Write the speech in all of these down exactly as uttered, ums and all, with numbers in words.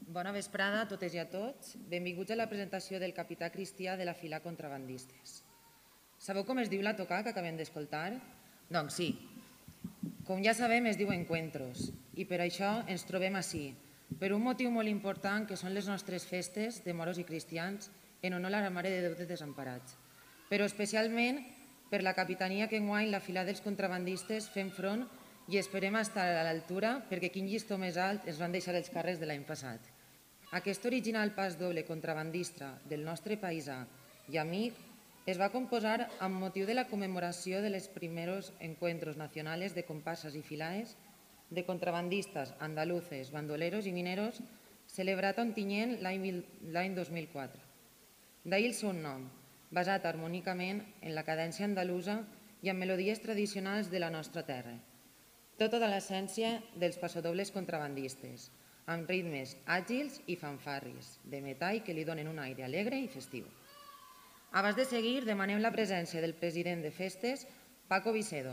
Bona vesprada a totes i a tots. Benvinguts a la presentació del capità Cristià de la Fila Contrabandistes. Sabeu com es diu la toca que acabem d'escoltar? Doncs sí. Com ja sabem, es diu Encuentros, i per això ens trobem ací, per un motiu molt important que són les nostres festes de moros i cristians en honor a la Mare de Déu dels Desemparats, però especialment per la capitania que enguany la Fila dels Contrabandistes fem front i esperem estar a l'altura perquè quin llistó més alt ens van deixar els càrrecs de l'any passat. Aquest original pas doble contrabandista del nostre paisà i amic es va composar amb motiu de la commemoració de los primeros encuentros nacionales de comparsas y filaes de contrabandistas andaluces, bandoleros i mineros celebrat a Ontinyent l'any dos mil quatre. D'ahir el seu nom, basat harmònicament en la cadència andalusa i en melodies tradicionals de la nostra terra. Tota l'essència dels passadobles contrabandistes, amb ritmes àgils i fanfarris, de metall que li donen un aire alegre i festiu. Abans de seguir, demanem la presència del president de festes, Paco Vicedo.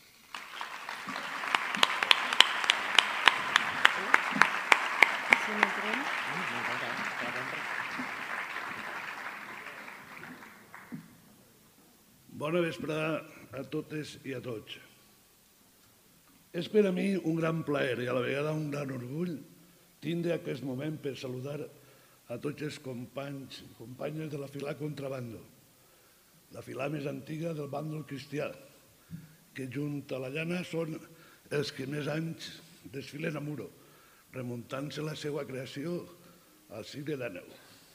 Bona vesprada a totes i a tots. És per a mi un gran plaer i a la vegada un gran orgull tindre aquest moment per saludar a tots els companys i companyes de la Fila Contrabando, la fila més antiga del bàndol cristià, que junt a la llana són els que més anys desfilen a Muro, remuntant-se la seva creació al segle dinou.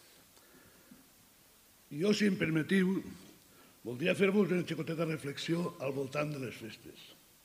Jo, si em permetiu, voldria fer-vos una xicoteta reflexió al voltant de les festes.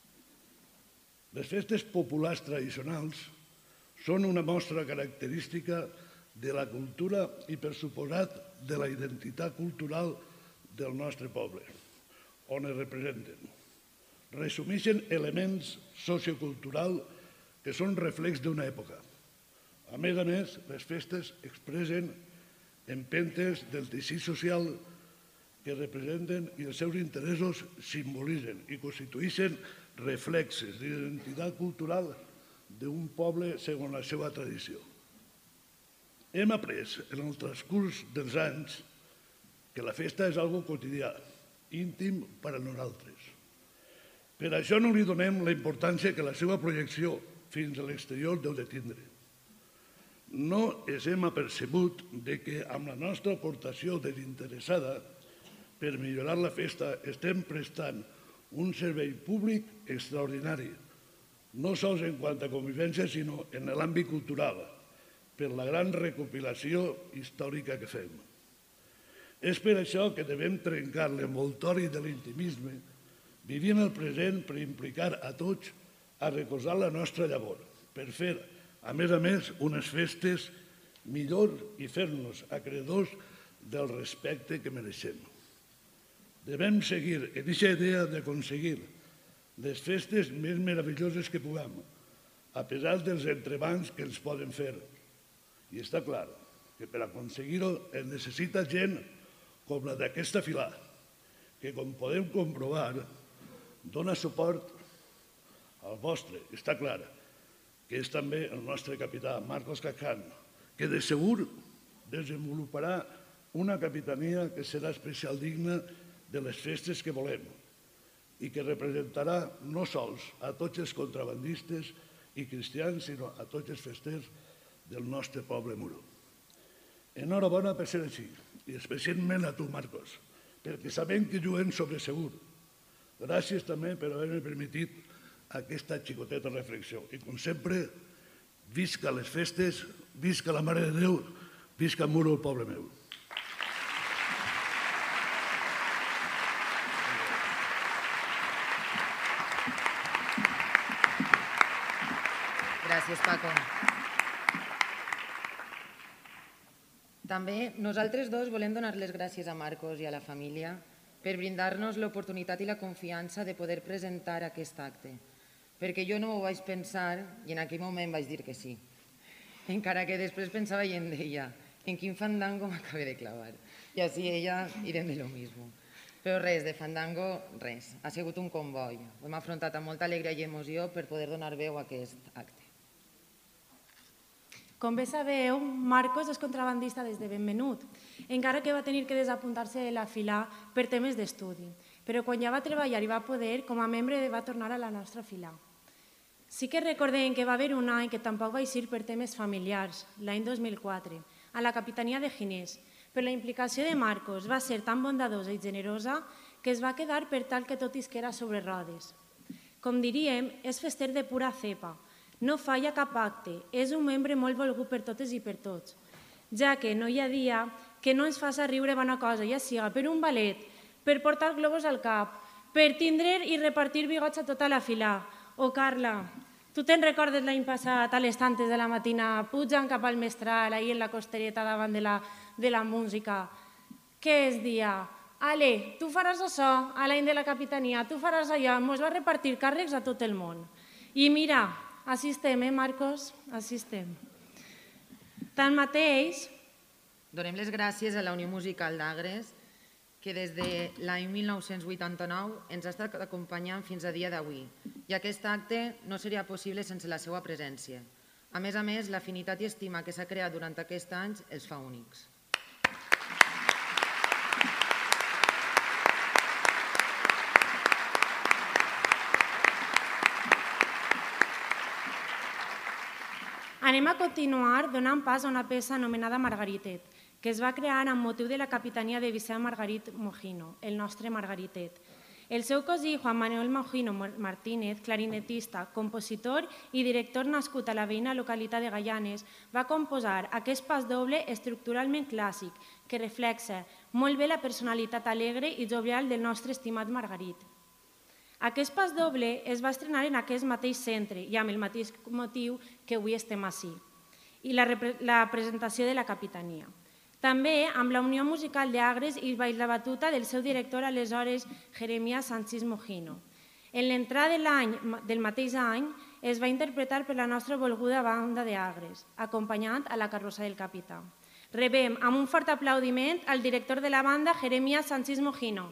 Les festes populars tradicionals són una mostra característica de la cultura i, per suposat, de la identitat cultural del nostre poble, on es representen. Resumeixen elements socioculturals que són reflex d'una època. A més a més, les festes expressen empentes del teixit social que representen i els seus interessos simbolitzen i constitueixen reflexes d'identitat cultural d'un poble segons la seva tradició. Hem après en el transcurs dels anys que la festa és algo quotidià, íntim per a nosaltres. Per això no li donem la importància que la seva projecció fins a l'exterior deu de tindre. No ens hem apercebut que amb la nostra aportació desinteressada per millorar la festa estem prestant un servei públic extraordinari, no sols en quant a convivència, sinó en l'àmbit cultural, per la gran recopilació històrica que fem. És per això que devem trencar l'envoltori de l'intimisme, vivint el present per implicar a tots a recolzar la nostra llavor, per fer, a més a més, unes festes millors i fer-nos acreedors del respecte que mereixem. Devem seguir en aquesta idea d'aconseguir les festes més meravelloses que puguem, a pesar dels entrebancs que ens poden fer. I està clar que per aconseguir-ho es necessita gent com la d'aquesta fila, que, com podem comprovar, dona suport al vostre. Està clar que és també el nostre capità, Marcos Caján, que de segur desenvoluparà una capitania que serà especial digna de les festes que volem i que representarà no sols a tots els contrabandistes i cristians, sinó a tots els festers del nostre poble muro. Enhorabona per ser així, i especialment a tu, Marcos, perquè sabem que juguem sobre segur. Gràcies també per haver-me permetit aquesta xicoteta reflexió. I com sempre, visca les festes, visca la Mare de Déu, visca Muro, el poble meu. Gràcies, Paco. També nosaltres dos volem donar les gràcies a Marcos i a la família per brindar-nos l'oportunitat i la confiança de poder presentar aquest acte, perquè jo no m'ho vaig pensar i en aquell moment vaig dir que sí, encara que després pensava i em deia en quin fandango m'acabé de clavar. I així ella irem de lo mismo. Però res, de fandango, res. Ha sigut un comboi. Ho hem afrontat amb molta alegria i emoció per poder donar veu a aquest acte. Com bé sabeu, Marcos és contrabandista des de ben menut, encara que va tenir que desapuntar-se de la fila per temes d'estudi. Però quan ja va treballar i va poder, com a membre va tornar a la nostra fila. Sí que recordem que va haver un any que tampoc va eixir per temes familiars, l'any dos mil quatre, a la Capitania de Ginés, però la implicació de Marcos va ser tan bondadosa i generosa que es va quedar per tal que tot isquera sobre rodes. Com diríem, és fester de pura cepa, no falla cap acte, és un membre molt volgut per totes i per tots, ja que no hi ha dia que no ens faci riure bona cosa, ja siga per un ballet, per portar globus al cap, per tindre i repartir bigots a tota la fila. O Carla, tu te'n recordes l'any passat a les tantes de la matina, pujant cap al mestral, ahir en la costereta davant de la, de la música? Què és dia? Ale, tu faràs això a l'any de la Capitania, tu faràs allò, mos va repartir càrrecs a tot el món. I mira, així estem, eh, Marcos? Així estem. Tanmateix... Donem les gràcies a la Unió Musical d'Agres, que des de l'any mil nou-cents vuitanta-nou ens ha estat acompanyant fins a dia d'avui, i aquest acte no seria possible sense la seva presència. A més a més, l'afinitat i estima que s'ha creat durant aquests anys els fa únics. Anem a continuar donant pas a una peça anomenada Margaritet, que es va crear amb motiu de la capitania de Vicent Margarit Mojino, el nostre Margaritet. El seu cosí, Juan Manuel Mojino Martínez, clarinetista, compositor i director nascut a la veïna localitat de Gaianes, va composar aquest pas doble estructuralment clàssic que reflexa molt bé la personalitat alegre i jovial del nostre estimat Margarit. Aquest pas doble es va estrenar en aquest mateix centre i amb el mateix motiu que avui estem ací, i la, la presentació de la capitania. També amb la Unió Musical d'Agres i baix la batuta del seu director aleshores, Jeremías Sanchís Mojino. En l'entrada de l'any del mateix any es va interpretar per la nostra volguda banda d'Agres, acompanyant a la carrossa del capità. Rebem amb un fort aplaudiment al director de la banda, Jeremías Sanchís Mojino.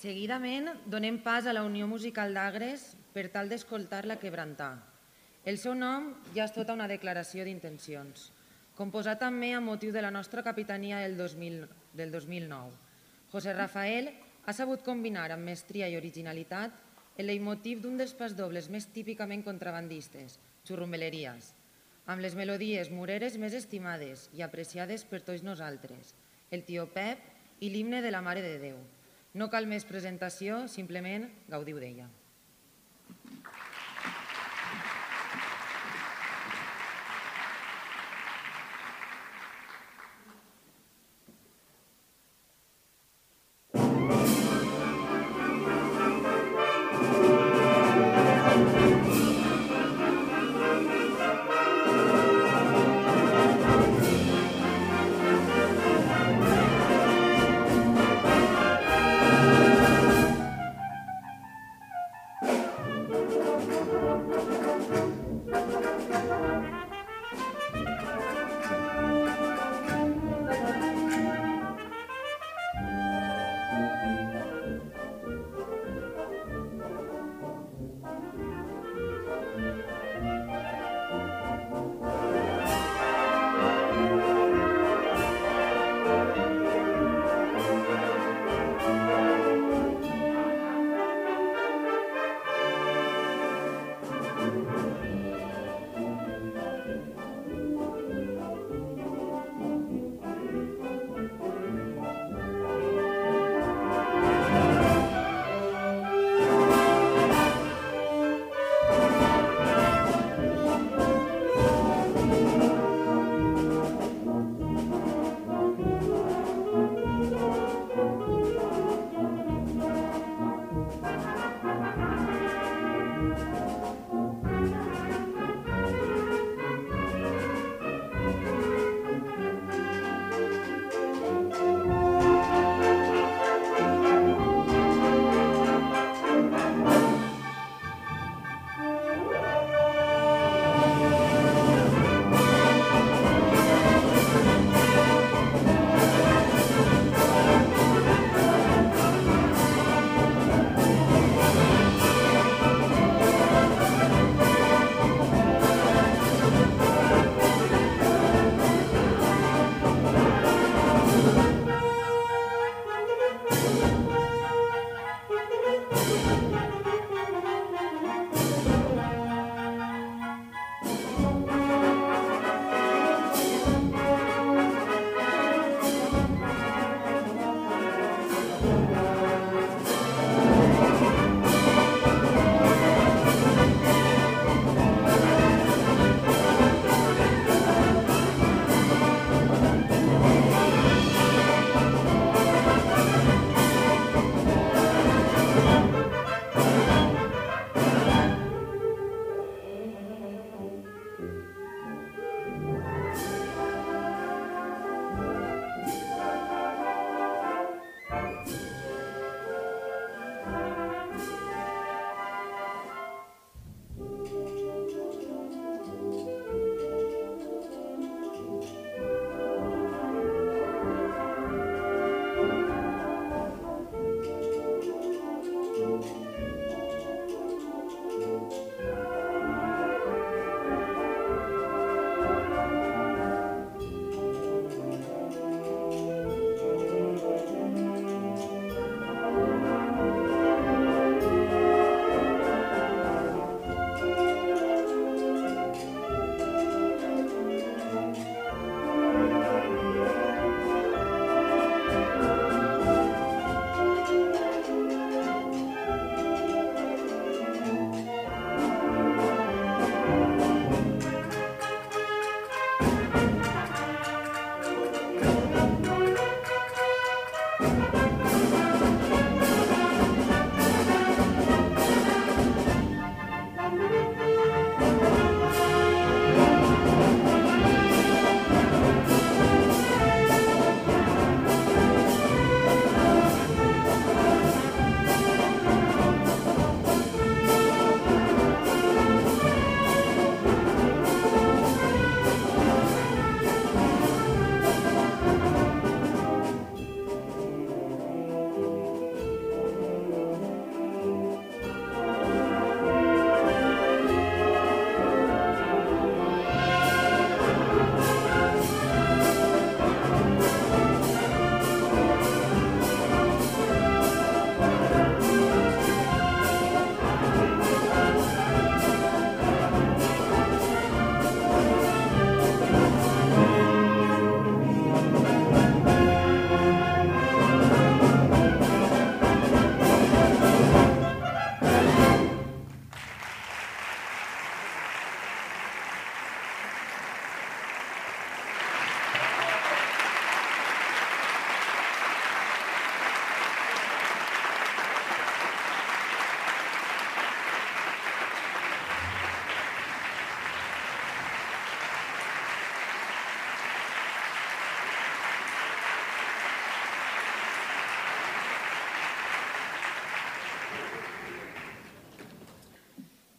Seguidament, donem pas a la Unió Musical d'Agres per tal d'escoltar la Quebrantar. El seu nom ja és tota una declaració d'intencions, composat també a motiu de la nostra capitania del dos mil nou. José Rafael ha sabut combinar amb mestria i originalitat el leitmotiv d'un dels pasdobles més típicament contrabandistes, xurrumbeleries, amb les melodies moreres més estimades i apreciades per tots nosaltres, el Tio Pep i l'himne de la Mare de Déu. No cal més presentació, simplement gaudiu d'ella.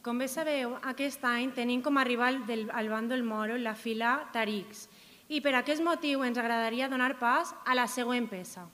Com bé sabeu, aquest any tenim com a rival al bàndol moro la fila Tarics i per aquest motiu ens agradaria donar pas a la següent peça.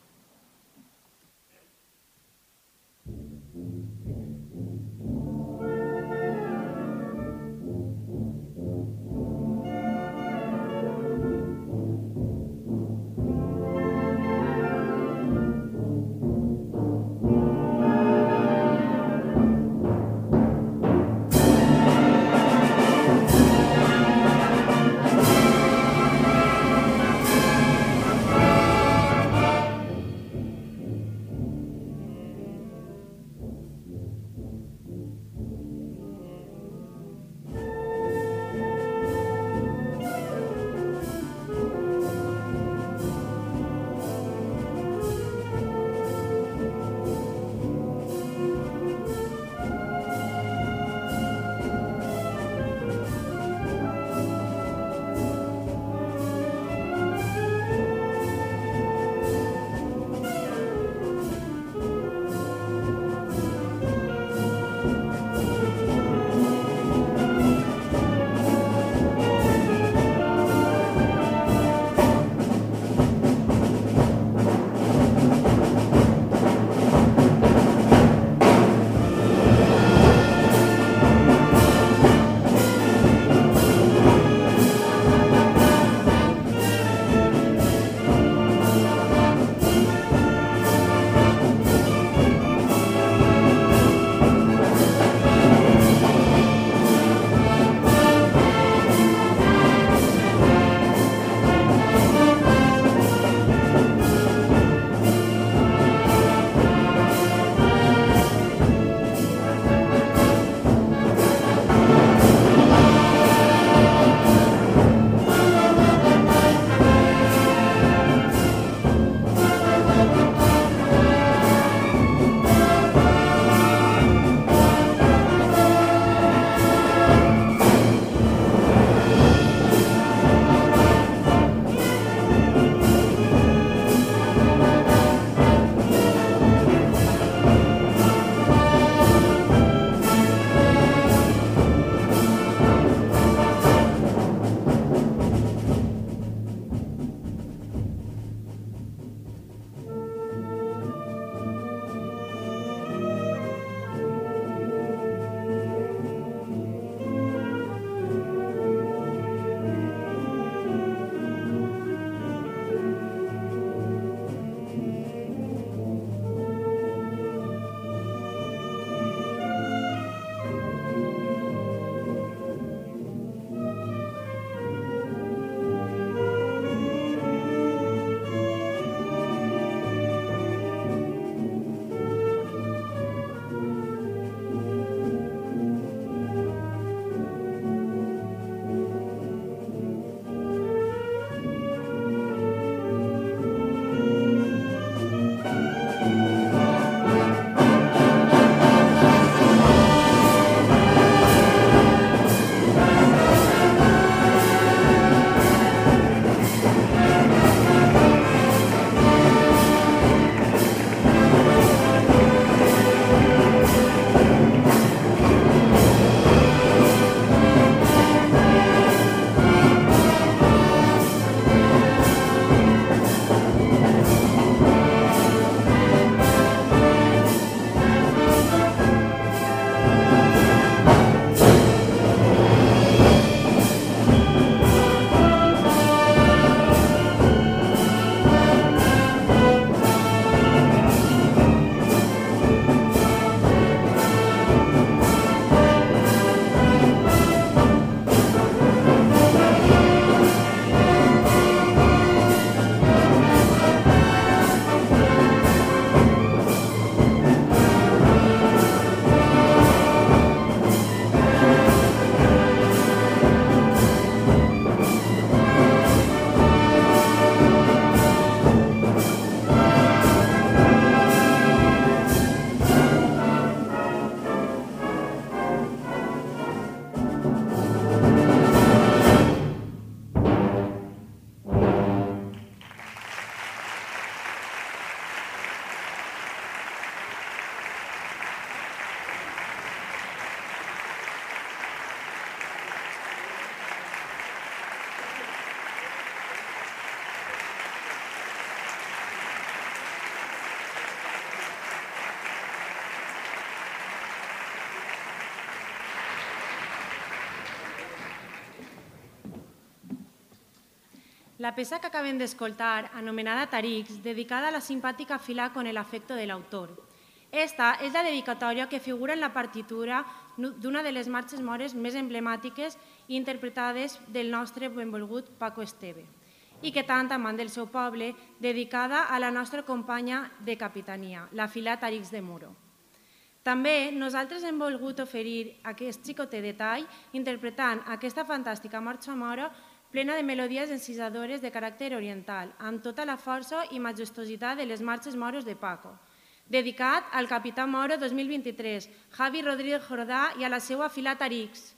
La peça que acabem d'escoltar, anomenada Tarix, dedicada a la simpàtica fila con el afecto del autor. Esta és la dedicatòria que figura en la partitura d'una de les marxes mores més emblemàtiques i interpretades del nostre benvolgut Paco Esteve, i que tant amant del seu poble, dedicada a la nostra companya de capitania, la fila Tarix de Muro. També nosaltres hem volgut oferir aquest xicotet detall interpretant aquesta fantàstica marxa mora plena de melodies encisadores de caràcter oriental, amb tota la força i majestuositat de les marxes mores de Paco, dedicat al capità moro dos mil vint-i-tres, Javi Rodríguez Jordà, i a la seva fila Tarix.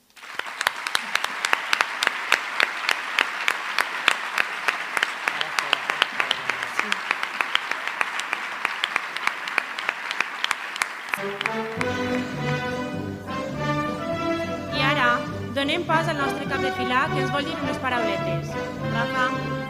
I ara donem pas al nostre cap de fila que ens vol dir unes parauletes. Rafa.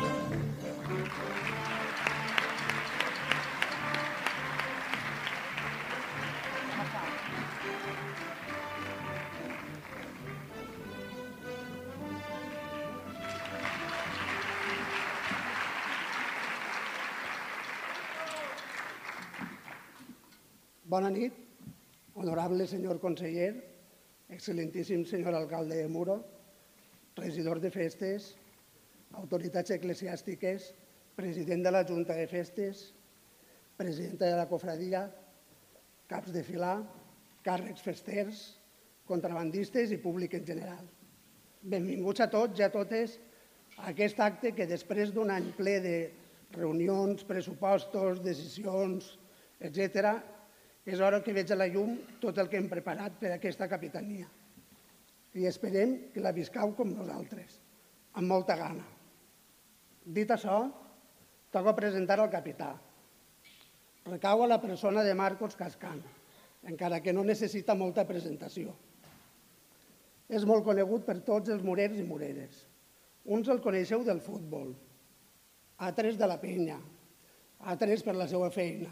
Bona nit, honorable senyor conseller, excel·lentíssim senyor alcalde de Muro, regidor de festes, autoritats eclesiàstiques, president de la Junta de Festes, presidenta de la cofradia, caps de filar, càrrecs festers, contrabandistes i públic en general. Benvinguts a tots i a totes a aquest acte que després d'un any ple de reunions, pressupostos, decisions, etcètera, és hora que veig a la llum tot el que hem preparat per a aquesta capitania. I esperem que la viscau com nosaltres, amb molta gana. Dit això, toca presentar el capità. Recau a la persona de Marcos Cascán, encara que no necessita molta presentació. És molt conegut per tots els murers i mureres. Uns el coneixeu del futbol, altres de la penya, altres per la seva feina,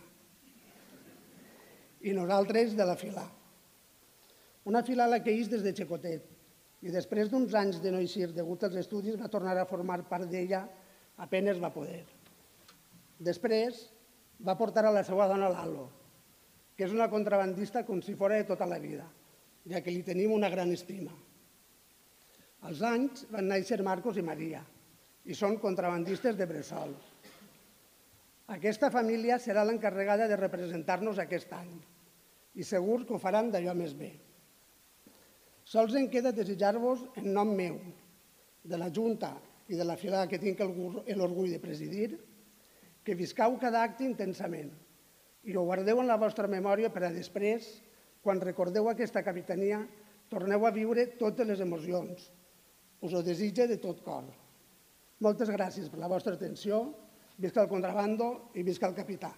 i nosaltres de la fila. Una fila a la que ix des de xicotet i després d'uns anys de no eixir degut als estudis va tornar a formar part d'ella apenes va poder. Després va portar a la seva dona Lalo, que és una contrabandista com si fora de tota la vida, ja que li tenim una gran estima. Als anys van néixer Marcos i Maria i són contrabandistes de bressol. Aquesta família serà l'encarregada de representar-nos aquest any i segur que ho faran d'allò més bé. Sols em queda desitjar-vos en nom meu, de la Junta i de la fila que tinc l'orgull de presidir, que viscau cada acte intensament i ho guardeu en la vostra memòria per a després, quan recordeu aquesta capitania, torneu a viure totes les emocions. Us ho desitge de tot cor. Moltes gràcies per la vostra atenció. Visca el contrabando i visca el capità.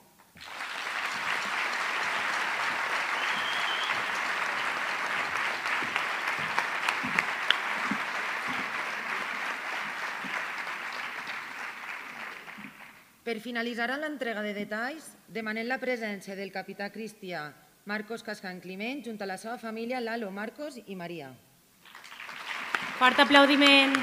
Per finalitzar amb l'entrega de detalls, demanem la presència del capità cristià Marcos Cascán Climent junt a la seva família Lalo, Marcos i Maria. Fort aplaudiment.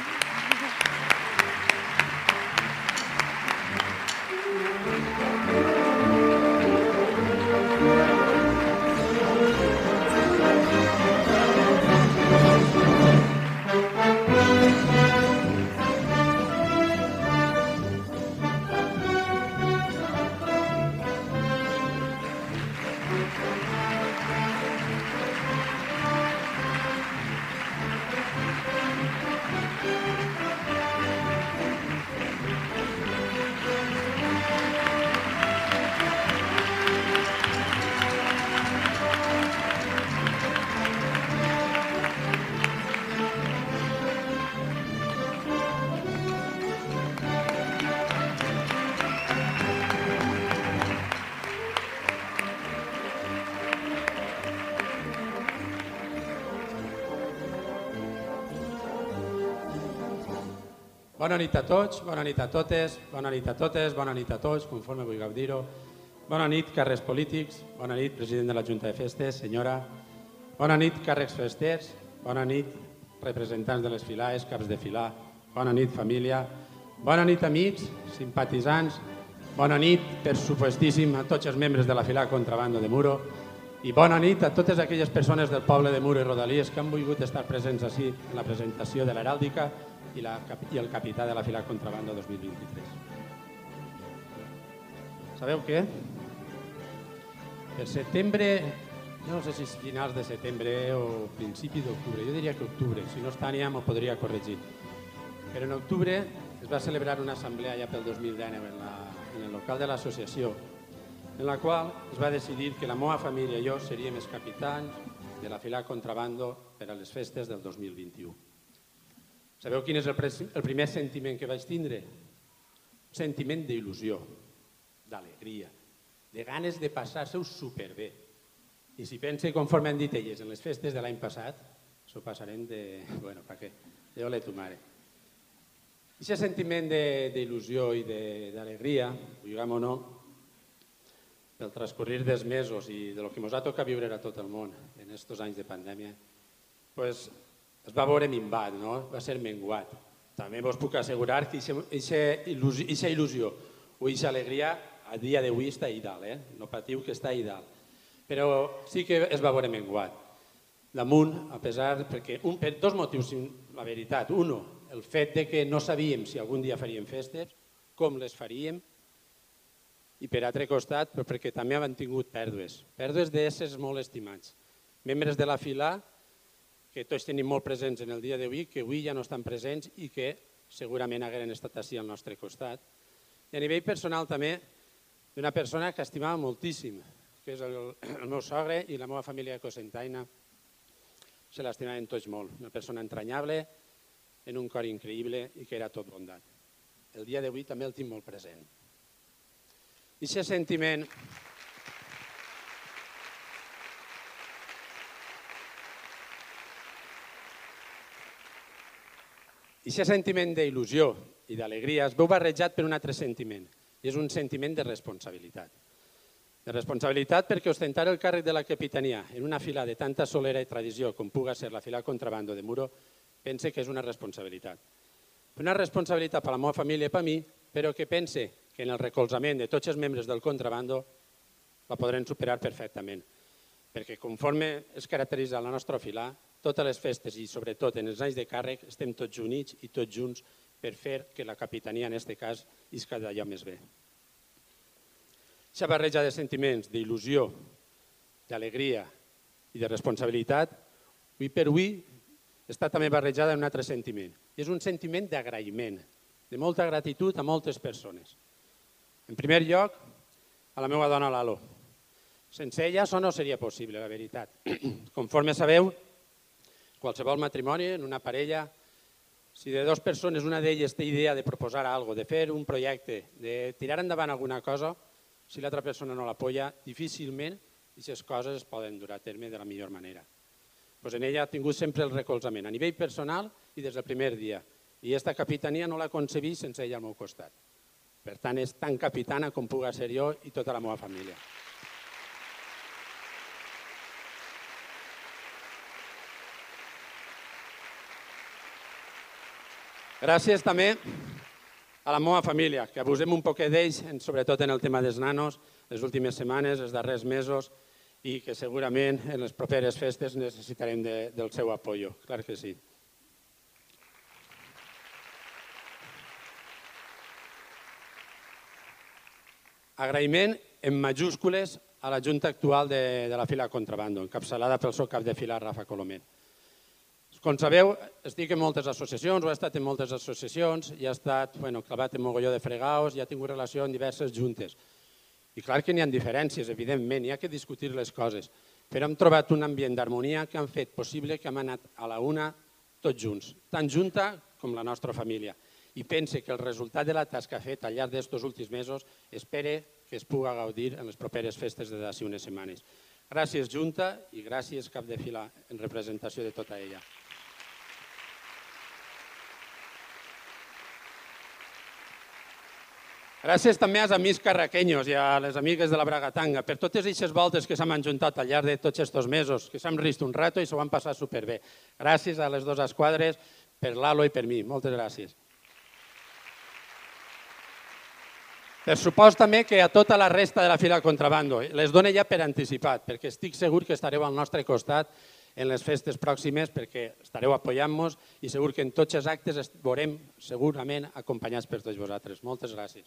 Bona nit a tots, bona nit a totes, bona nit a totes, bona nit a tots, conforme vulgueu dir-ho. Bona nit, càrrecs polítics, bona nit, president de la Junta de Festes, senyora. Bona nit, càrrecs festers, bona nit, representants de les filaes, caps de filar, bona nit, família, Bona nit, amics, simpatitzants. Bona nit, per supuestíssim, a tots els membres de la fila Contrabando de Muro. I bona nit a totes aquelles persones del poble de Muro i Rodalies que han volgut estar presents així en la presentació de l'heràldica i, la, i el capità de la fila Contrabando dos mil vint-i-tres. Sabeu què? Per setembre, no sé si és finals de setembre o principi d'octubre, jo diria que octubre, si no Tània m'ho podria corregir. Però en octubre es va celebrar una assemblea ja pel dos mil dinou en, la, en el local de l'associació, en la qual es va decidir que la meva família i jo seríem els capitans de la fila Contrabando per a les festes del dos mil vint-i-u. Sabeu quin és el, el primer sentiment que vaig tindre? Un sentiment d'il·lusió, d'alegria, de ganes de passar-se-ho superbé. I si pense, conforme han dit elles, en les festes de l'any passat, s'ho passarem de... Bueno, pa què? Déu le tu mare. Aquest sentiment d'il·lusió i d'alegria, diguem o no, pel transcorrir dels mesos i de lo que ens ha tocat viure a tot el món en aquests anys de pandèmia, pues, es va veure minvat, no? Va ser menguat. També vos puc assegurar que aquesta il·lusió o aquesta alegria a dia d'avui està ahí dalt, eh? No patiu que està ahí dalt. Però sí que es va veure menguat. Damunt, a pesar, perquè un, per dos motius, la veritat. Uno, el fet de que no sabíem si algun dia faríem festes, com les faríem, i per altre costat, perquè també han tingut pèrdues, pèrdues d'éssers molt estimats. Membres de la fila que tots tenim molt presents en el dia d'avui, que avui ja no estan presents i que segurament hagueren estat així al nostre costat. I a nivell personal també d'una persona que estimava moltíssim, que és el, el meu sogre i la meva família cosentaina. Se l'estimaven tots molt, una persona entranyable, en un cor increïble i que era tot bondat. El dia d'avui també el tinc molt present. I aquest sentiment... I aquest sentiment d'il·lusió i d'alegria es veu barrejat per un altre sentiment, i és un sentiment de responsabilitat. De responsabilitat perquè ostentar el càrrec de la capitania en una fila de tanta solera i tradició com puga ser la fila Contrabando de Muro, pense que és una responsabilitat. Una responsabilitat per a la meva família i per a mi, però que pense que en el recolzament de tots els membres del Contrabando la podrem superar perfectament. Perquè conforme es caracteritza la nostra fila, totes les festes i sobretot en els anys de càrrec estem tots units i tots junts per fer que la capitania, en aquest cas, isca d'allò més bé. Aquesta barreja de sentiments, d'il·lusió, d'alegria i de responsabilitat, avui per avui està també barrejada en un altre sentiment. I és un sentiment d'agraïment, de molta gratitud a moltes persones. En primer lloc, a la meva dona Lalo. Sense ella això no seria possible, la veritat. Conforme sabeu, qualsevol matrimoni, en una parella, si de dues persones una d'elles té idea de proposar alguna cosa, de fer un projecte, de tirar endavant alguna cosa, si l'altra persona no l'apoya, difícilment aquestes coses es poden dur a terme de la millor manera. Pues en ella ha tingut sempre el recolzament, a nivell personal i des del primer dia. I aquesta capitania no la concebí sense ella al meu costat. Per tant, és tan capitana com puga ser jo i tota la meva família. Gràcies també a la meva família, que abusem un poquet d'ells, sobretot en el tema dels nanos, les últimes setmanes, els darrers mesos, i que segurament en les properes festes necessitarem del seu apoyo, clar que sí. Agraïment en majúscules a la Junta actual de la fila Contrabando, encapçalada pel seu cap de fila, Rafa Colomer. Com sabeu, estic en moltes associacions, o he estat en moltes associacions, i he estat clavat en mogolló de fregaos, i he tingut relació amb diverses juntes. I clar que n'hi ha diferències, evidentment, hi ha que discutir les coses, però hem trobat un ambient d'harmonia que han fet possible que hem anat a la una tots junts, tant junta com la nostra família. I pense que el resultat de la tasca fet al llarg d'aquests últims mesos espere que es pugui gaudir en les properes festes de d'ací unes setmanes. Gràcies, Junta, i gràcies, cap de fila, en representació de tota ella. Gràcies també als amics carraqueños i a les amigues de la Bragatanga per totes aquestes voltes que s'han ajuntat al llarg de tots aquests mesos, que s'han rist un rato i s'ho han passat superbé. Gràcies a les dues esquadres, per l'Alo i per mi. Moltes gràcies. Per supost també que a tota la resta de la fila Contrabando les dono ja per anticipat, perquè estic segur que estareu al nostre costat en les festes pròximes, perquè estareu apoyant-nos i segur que en tots els actes es veurem segurament acompanyats per tots vosaltres. Moltes gràcies.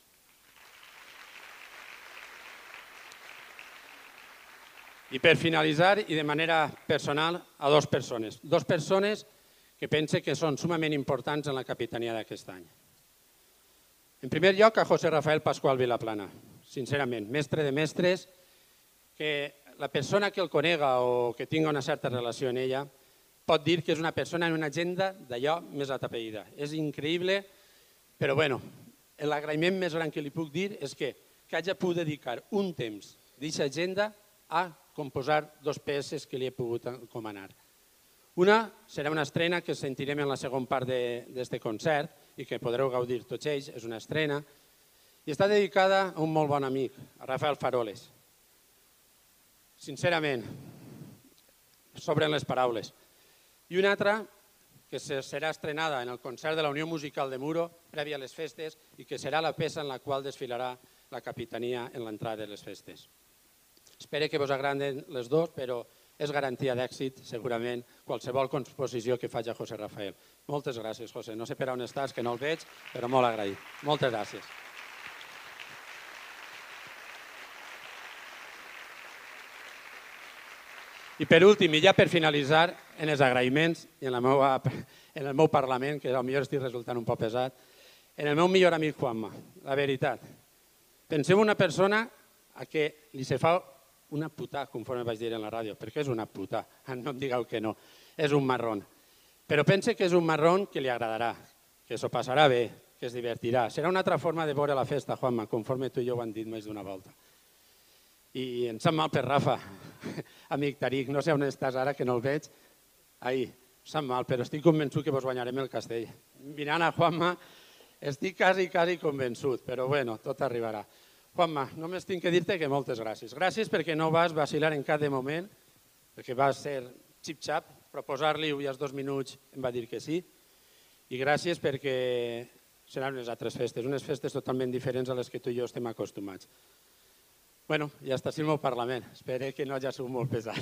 I per finalitzar, i de manera personal, a dues persones. Dues persones que pense que són sumament importants en la capitania d'aquest any. En primer lloc, a José Rafael Pascual Vilaplana, sincerament, mestre de mestres, que la persona que el conega o que tinga una certa relació en ella pot dir que és una persona en una agenda d'allò més atapeïda. És increïble, però bueno, l'agraïment més gran que li puc dir és que, que hagi pogut dedicar un temps d'aquesta agenda a composar dos peces que li he pogut encomanar. Una serà una estrena que sentirem en la segona part d'aquest concert i que podreu gaudir tots ells, és una estrena, i està dedicada a un molt bon amic, a Rafael Faroles. Sincerament, sobren les paraules. I una altra que serà estrenada en el concert de la Unió Musical de Muro, prèvia a les festes, i que serà la peça en la qual desfilarà la capitania en l'entrada de les festes. Espero que vos agraden les dues, però és garantia d'èxit, segurament, qualsevol composició que faci a José Rafael. Moltes gràcies, José. No sé per on estàs, que no el veig, però molt agraït. Moltes gràcies. I per últim, i ja per finalitzar, en els agraïments i en, la meua, en el meu Parlament, que potser estic resultant un poc pesat, en el meu millor amic Juanma, la veritat. Penseu en una persona a què li se fa una puta, conforme vaig dir en la ràdio, perquè és una puta, no em digueu que no, és un marrón. Però pense que és un marrón que li agradarà, que s'ho passarà bé, que es divertirà. Serà una altra forma de veure la festa, Juanma, conforme tu i jo ho han dit més d'una volta. I em sap mal per Rafa, amic Taric, no sé on estàs ara, que no el veig. Ahí, em sap mal, però estic convençut que vos guanyarem el castell. Mirant a Juanma, estic quasi, quasi convençut, però bueno, tot arribarà. Juanma, només tinc que dir-te que moltes gràcies. Gràcies perquè no vas vacilar en cap de moment, perquè vas ser xip-xap, proposar-li i als dos minuts em va dir que sí, i gràcies perquè seran unes altres festes, unes festes totalment diferents a les que tu i jo estem acostumats. Bueno, ja està així el meu Parlament. Espero que no hagi sigut molt pesat.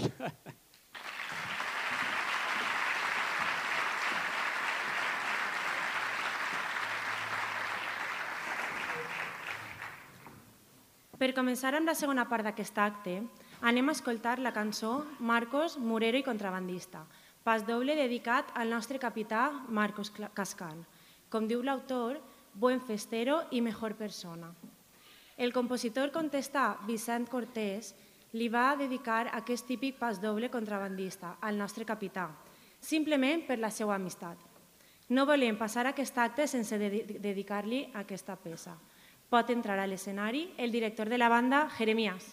Per començar amb la segona part d'aquest acte, anem a escoltar la cançó Marcos, Murero i Contrabandista, pas doble dedicat al nostre capità Marcos Cascan. Com diu l'autor, buen festero i mejor persona. El compositor contestà Vicent Cortés li va dedicar aquest típic pas doble contrabandista al nostre capità, simplement per la seva amistat. No volem passar aquest acte sense dedicar-li aquesta peça. Pot entrar a l'escenari el director de la banda, Jeremías.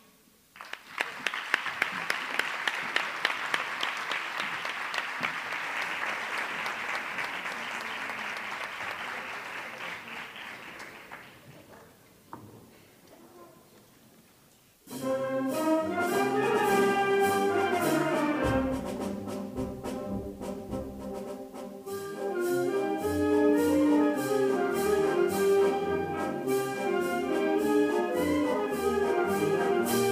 Thank you.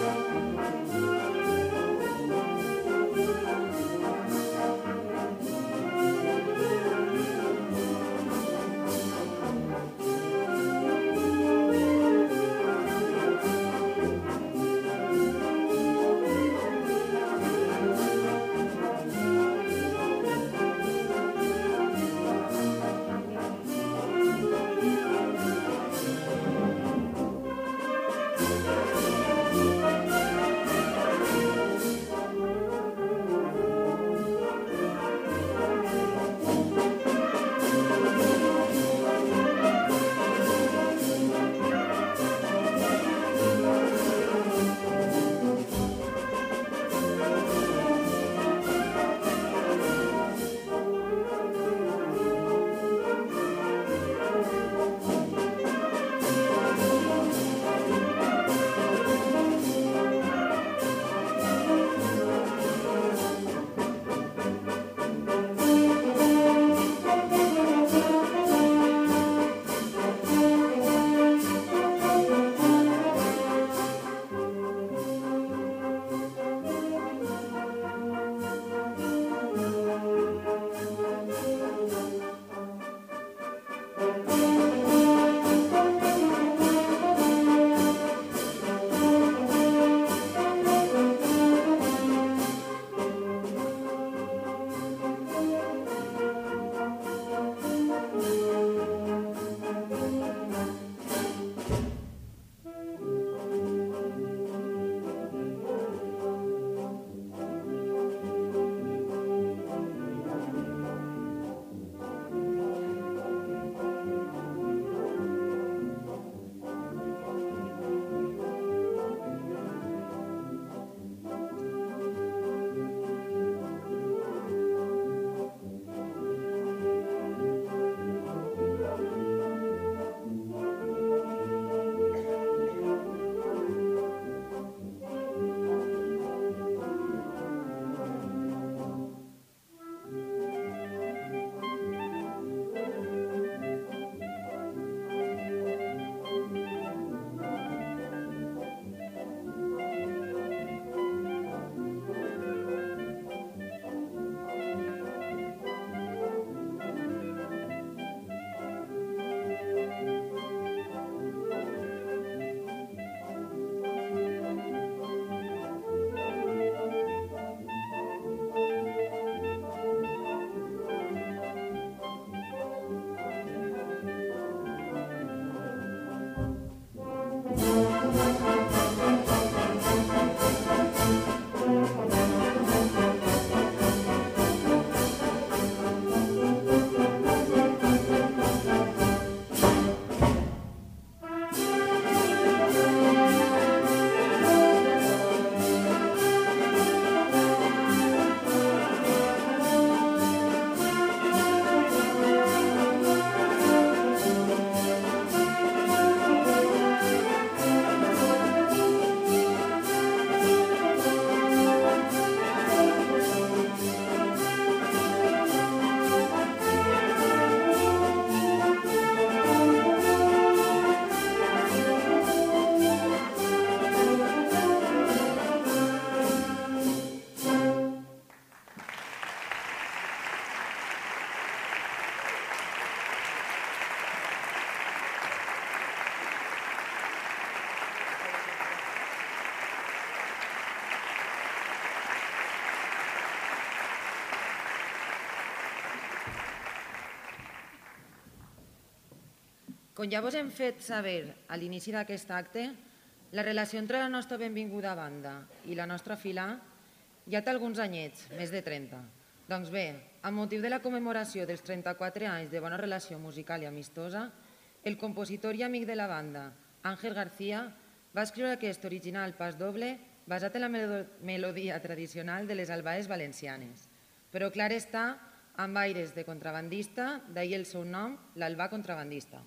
Com ja vos hem fet saber a l'inici d'aquest acte, la relació entre la nostra benvinguda banda i la nostra fila ja té alguns anyets, més de trenta. Doncs bé, amb motiu de la commemoració dels trenta-quatre anys de bona relació musical i amistosa, el compositor i amic de la banda, Ángel García, va escriure aquest original pas doble basat en la melodia tradicional de les albaes valencianes, però clar està, amb aires de contrabandista, d'ahir el seu nom, l'Albà Contrabandista.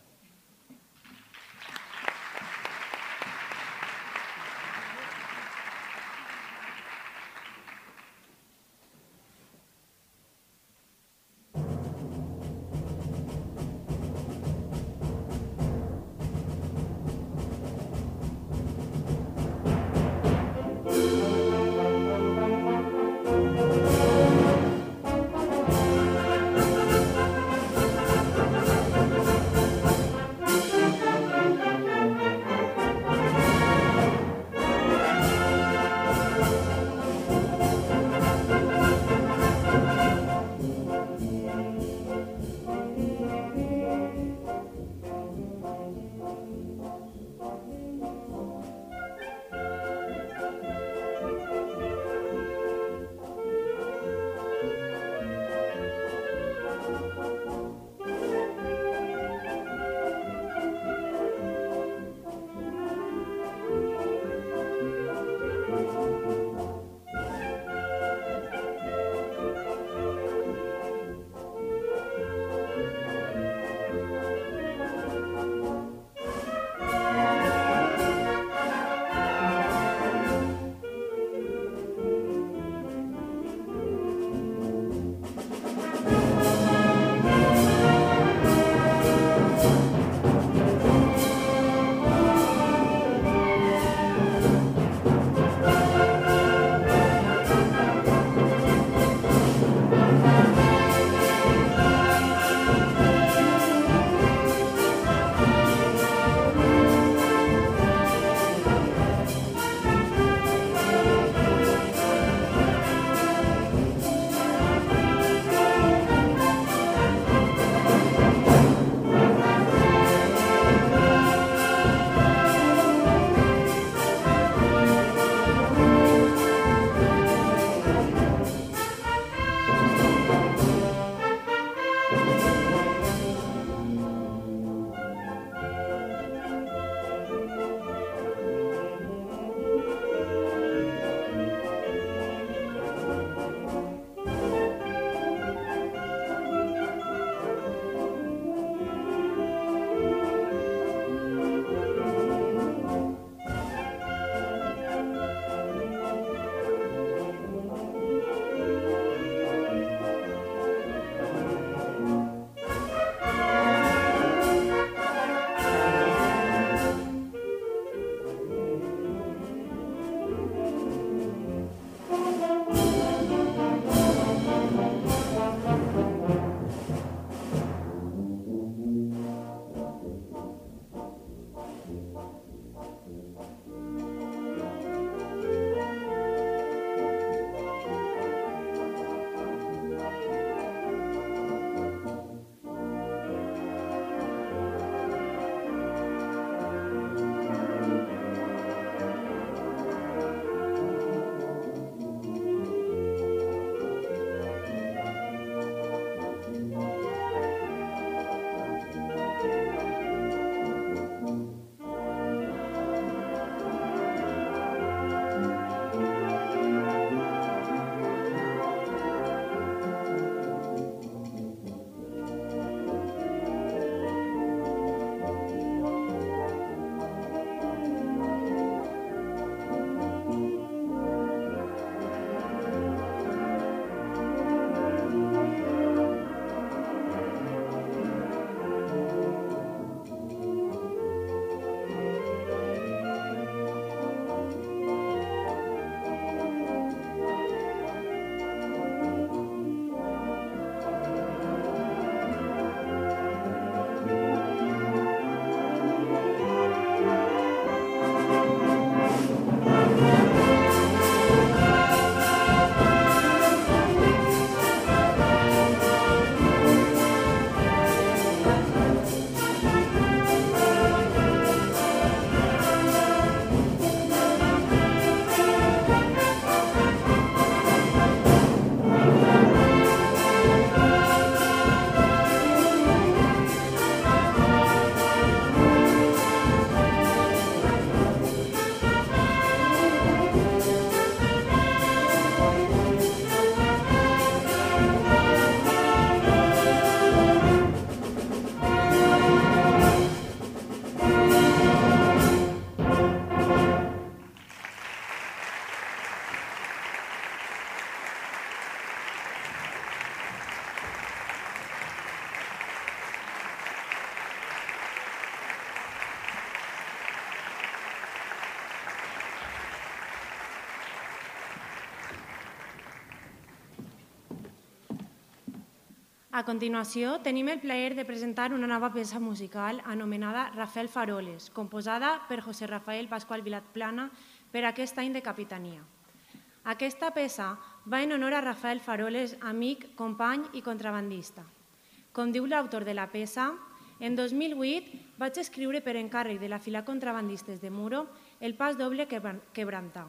A continuació, tenim el plaer de presentar una nova peça musical anomenada Rafael Faroles, composada per José Rafael Pascual Vilaplana per aquest any de capitania. Aquesta peça va en honor a Rafael Faroles, amic, company i contrabandista. Com diu l'autor de la peça, en dos mil vuit vaig escriure per encàrrec de la fila Contrabandistes de Muro el pas doble Quebrantar.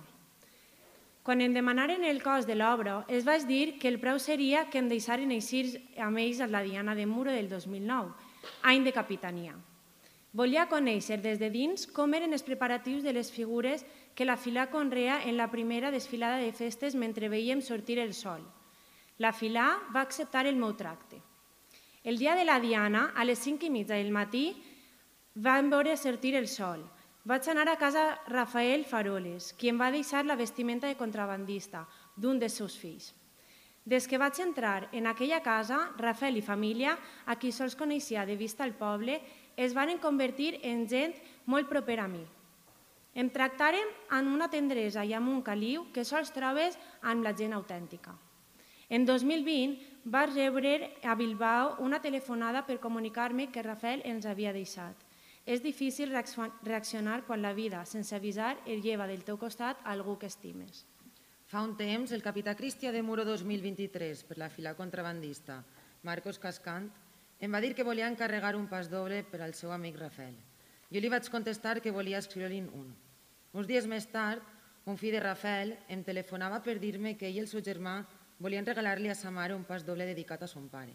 Quan em demanaren el cost de l'obra, els vaig dir que el preu seria que em deixaren eixir amb ells a la Diana de Muro del dos mil nou, any de capitania. Volia conèixer des de dins com eren els preparatius de les figures que la fila conrea en la primera desfilada de festes mentre veiem sortir el sol. La fila va acceptar el meu tracte. El dia de la Diana, a les cinc i mitja del matí, vam veure sortir el sol. Vaig anar a casa Rafael Faroles, qui em va deixar la vestimenta de contrabandista d'un dels seus fills. Des que vaig entrar en aquella casa, Rafael i família, a qui sols coneixia de vista al poble, es van convertir en gent molt propera a mi. Em tractaren amb una tendresa i amb un caliu que sols trobes amb la gent autèntica. En dos mil vint vaig rebre a Bilbao una telefonada per comunicar-me que Rafael ens havia deixat. És difícil reaccionar quan la vida, sense avisar, et lleva del teu costat algú que estimes. Fa un temps, el capità Cristià de Muro dos mil vint-i-tres per la fila contrabandista, Marcos Cascant, em va dir que volia encarregar un pas doble per al seu amic Rafael. Jo li vaig contestar que volia escriure-li'n un. Uns dies més tard, un fill de Rafael em telefonava per dir-me que ell i el seu germà volien regalar-li a sa mare un pas doble dedicat a son pare.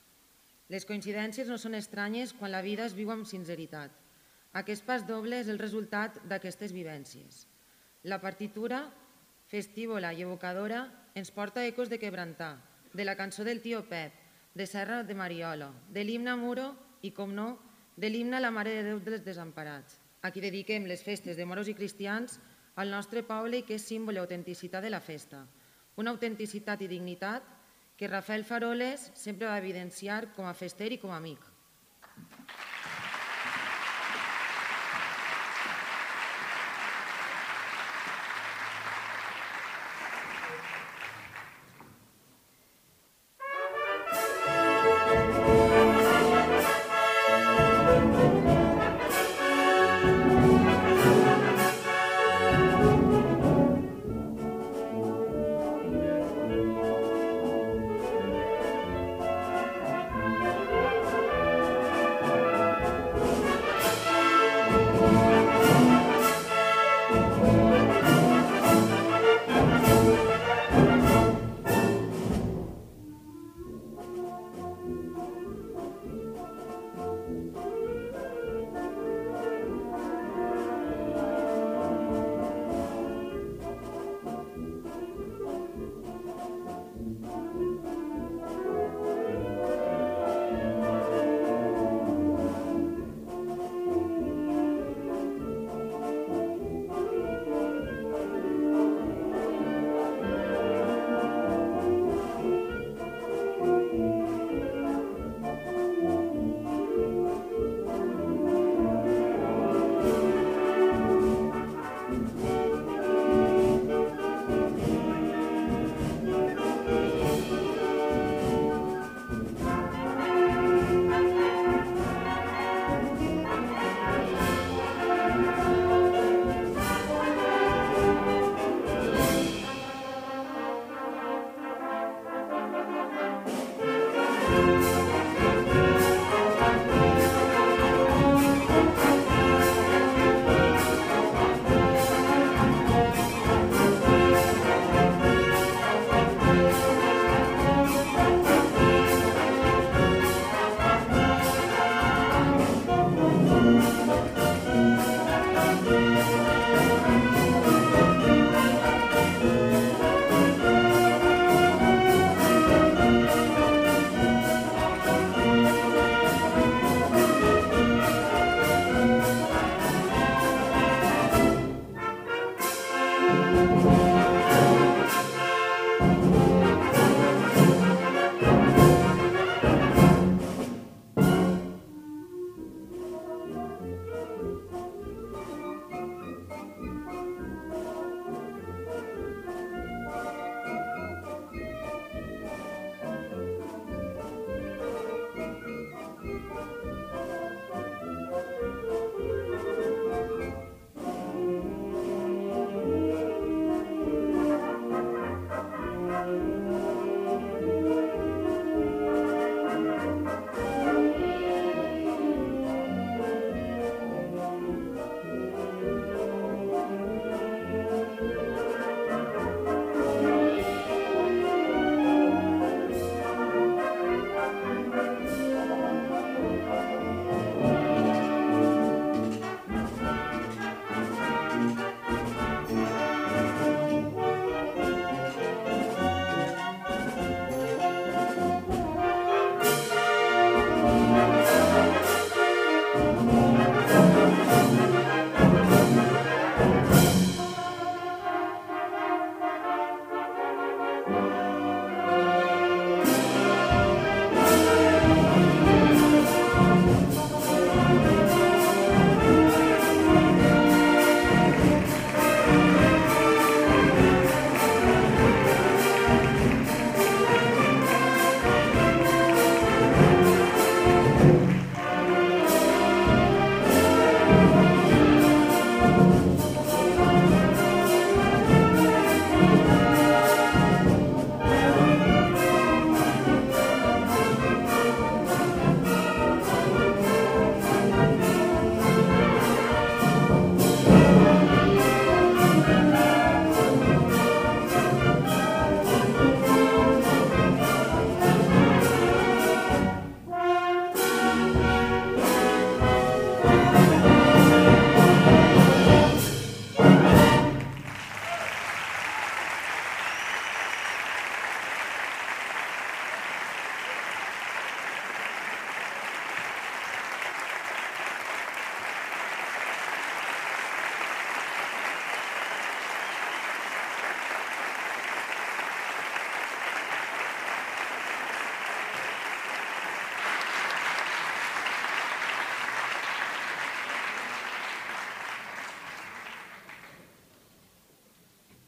Les coincidències no són estranyes quan la vida es viu amb sinceritat. Aquest pas doble és el resultat d'aquestes vivències. La partitura, festívola i evocadora, ens porta ecos de Quebrantar, de la cançó del tio Pep, de Serra de Mariola, de l'himne a Muro i, com no, de l'himne a la Mare de Déu dels Desemparats, a qui dediquem les festes de moros i cristians al nostre poble i que és símbol i autenticitat de la festa. Una autenticitat i dignitat que Rafael Faroles sempre va evidenciar com a fester i com a amic.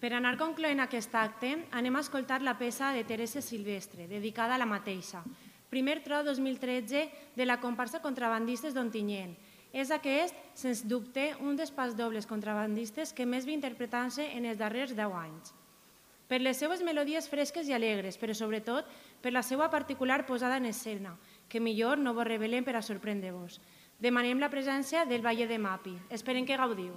Per anar concloent aquest acte, anem a escoltar la peça de Teresa Silvestre, dedicada a la mateixa. Primer tro dos mil tretze de la comparsa Contrabandistes d'Ontinyent. És aquest, sens dubte, un dels pasdobles contrabandistes que més va interpretant-se en els darrers deu anys. Per les seues melodies fresques i alegres, però sobretot per la seva particular posada en escena, que millor no vos revelem per a sorprendre-vos. Demanem la presència del Ballet de Mapi. Esperem que gaudiu.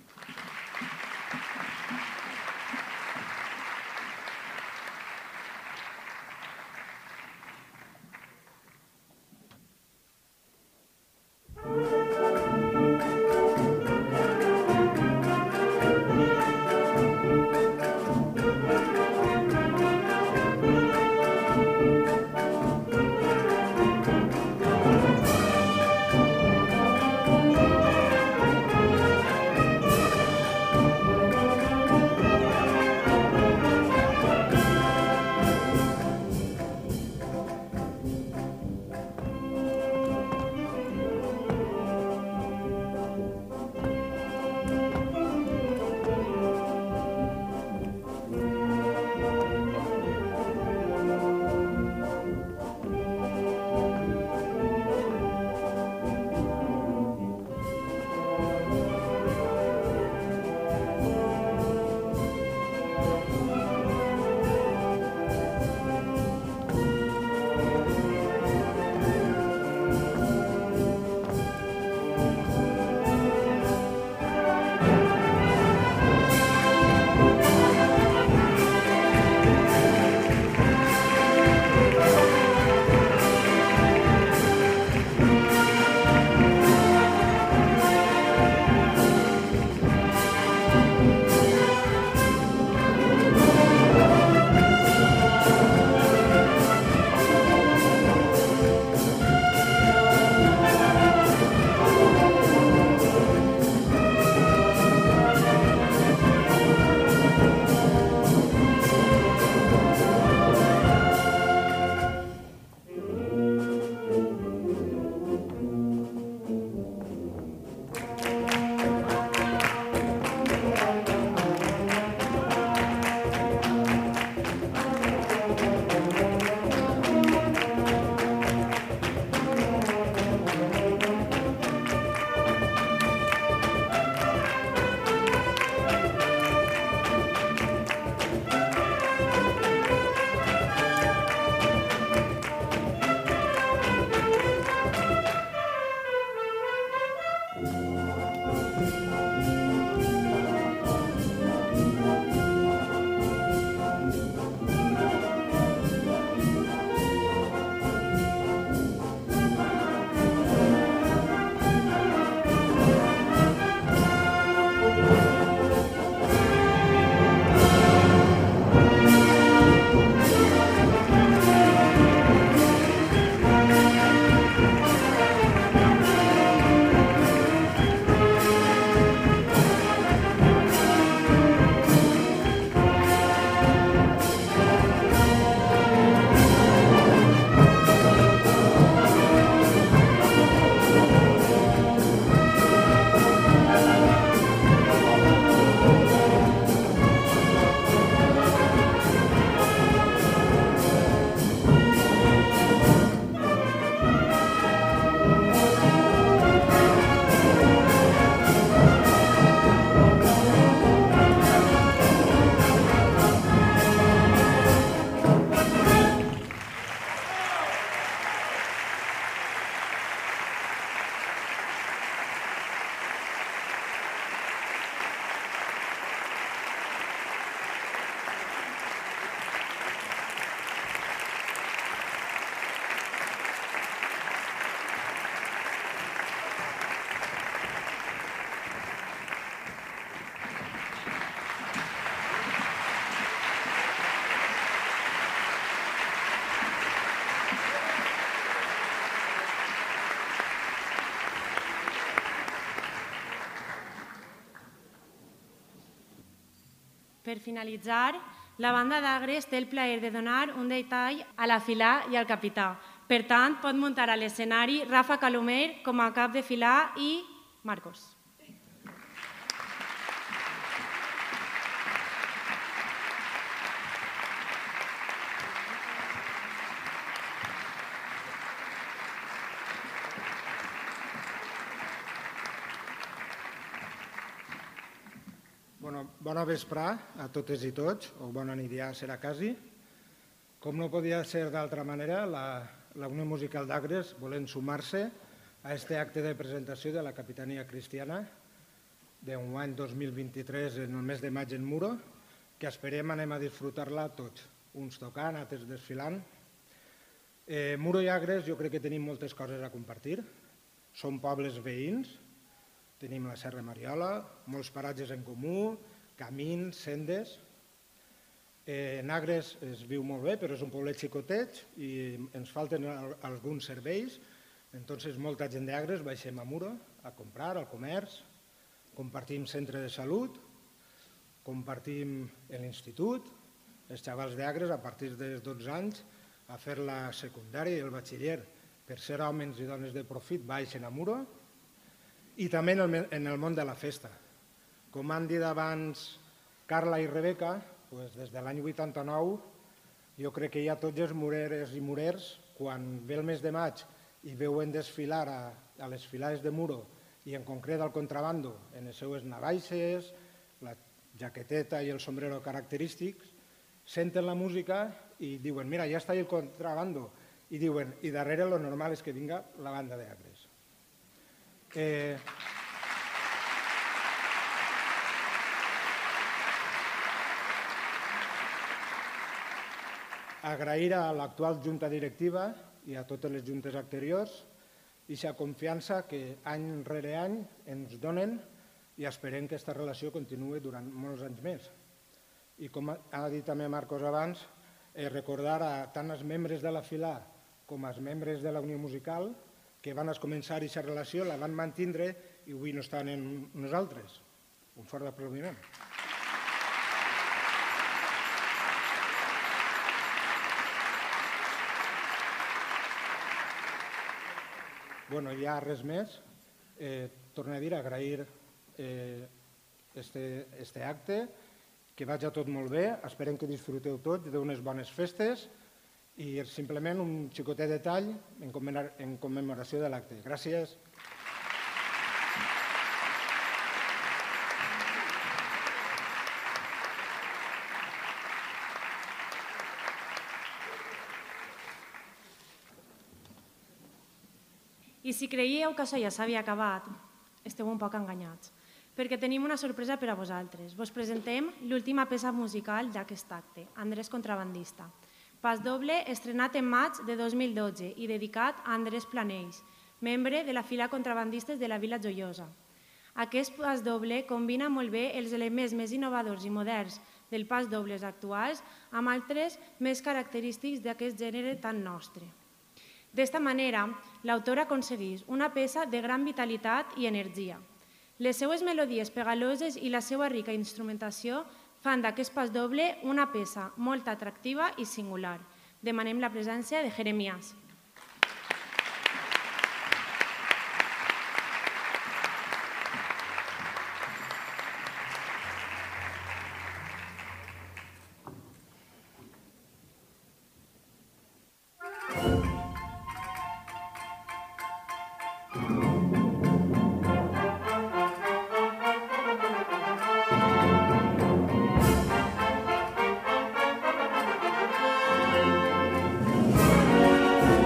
Per finalitzar, la banda d'Agres té el plaer de donar un detall a la filà i al capità. Per tant, pot muntar a l'escenari Rafa Calomer com a cap de filà i Marcos. Bona vesprà a totes i tots, o bona nit ja serà quasi. Com no podia ser d'altra manera, la Unió Musical d'Agres volent sumar-se a este acte de presentació de la Capitania Cristiana d'un any dos mil vint-i-tres en el mes de maig en Muro, que esperem anem a disfrutar-la tots, uns tocant, altres desfilant. Muro i Agres jo crec que tenim moltes coses a compartir. Som pobles veïns, tenim la Serra Mariola, molts paratges en comú, camins, sendes. En Agres es viu molt bé, però és un poblet xicotet i ens falten alguns serveis. Entonces, molta gent d'Agres baixem a Muro a comprar, al comerç, compartim centre de salut, compartim l'institut, els xavals d'Agres a partir dels dotze anys a fer la secundària i el batxiller per ser homes i dones de profit baixen a Muro, i també en el món de la festa. Com han dit abans Carla i Rebeca, des de l'any vuitanta-nou jo crec que ja tots els mureres i murers, quan ve el mes de maig i veuen desfilar a les filades de Muro i en concret al contrabando en les seues navaixes, la jaqueteta i el sombrero característics, senten la música i diuen, mira, ja està el contrabando, i diuen, i darrere lo normal és que vinga la banda d'Agres. Agrair a l'actual junta directiva i a totes les juntes anteriors aquesta confiança que any rere any ens donen i esperem que aquesta relació continuï durant molts anys més. I com ha dit també Marcos abans, recordar a tant els membres de la Fila com els membres de la Unió Musical que van començar aquesta relació, la van mantindre i avui no estan en nosaltres. Un fort aplaudiment. Bueno, ja res més. Torno a dir, agrair este acte, que vagi tot molt bé, esperem que disfruteu tots d'unes bones festes i simplement un xicotet detall en commemoració de l'acte. Gràcies. I si creieu que això ja s'havia acabat, esteu un poc enganyats, perquè tenim una sorpresa per a vosaltres. Vos presentem l'última peça musical d'aquest acte, Andrés Contrabandista. Pas doble estrenat en maig de dos mil dotze i dedicat a Andrés Planells, membre de la Fila Contrabandistes de la Vila Joiosa. Aquest pas doble combina molt bé els elements més innovadors i moderns del pas dobles actuals amb altres més característics d'aquest gènere tan nostre. D'esta manera, l'autor aconsegueix una peça de gran vitalitat i energia. Les seues melodies pegaloses i la seva rica instrumentació fan d'aquest pas doble una peça molt atractiva i singular. Demanem la presència de Jeremías. Thank you.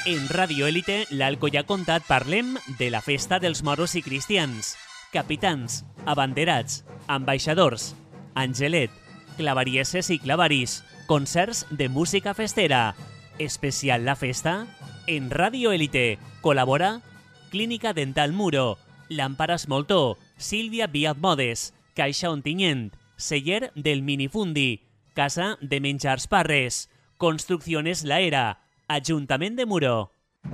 En Radio Élite, l'Alco ja ha contat, parlem de la festa dels moros i cristians. Capitans, abanderats, ambaixadors, angelet, clavarieses i clavaris, concerts de música festera. Especial la festa en Radio Élite. Col·labora Clínica Dental Muro, Làmpares Moltó, Sílvia Víaz Modes, Caixa Ontinyent, Celler del Minifundi, Casa de Menjars Parres, Construcciones La Era, Ajuntament de Muro.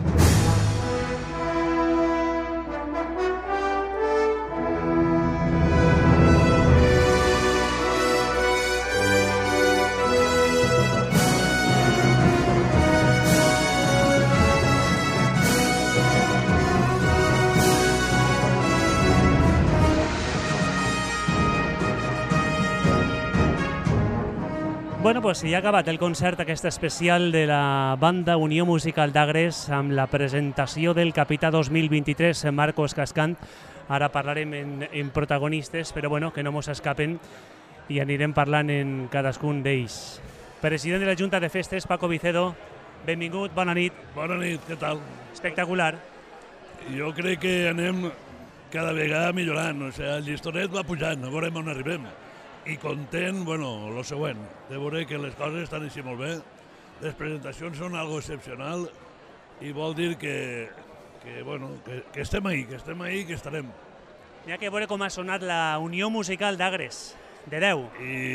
Bueno, doncs ja ha acabat el concert aquest especial de la banda Unió Musical d'Agres amb la presentació del Capità dos mil vint-i-tres, Marcos Cascant. Ara parlarem en, en protagonistes, però bueno, que no mos escapen i anirem parlant en cadascun d'ells. President de la Junta de Festes, Paco Vicedo, benvingut, bona nit. Bona nit, què tal? Espectacular. Jo crec que anem cada vegada millorant, o sigui, el llistonet va pujant, a veurem on arribem. I content, bueno, lo següent, de veure que les coses estan així molt bé, les presentacions són algo excepcional i vol dir que, que, bueno, que, que estem ahí, que estem ahí, que estarem. N'hi ha que veure com ha sonat la Unió Musical d'Agres, de deu.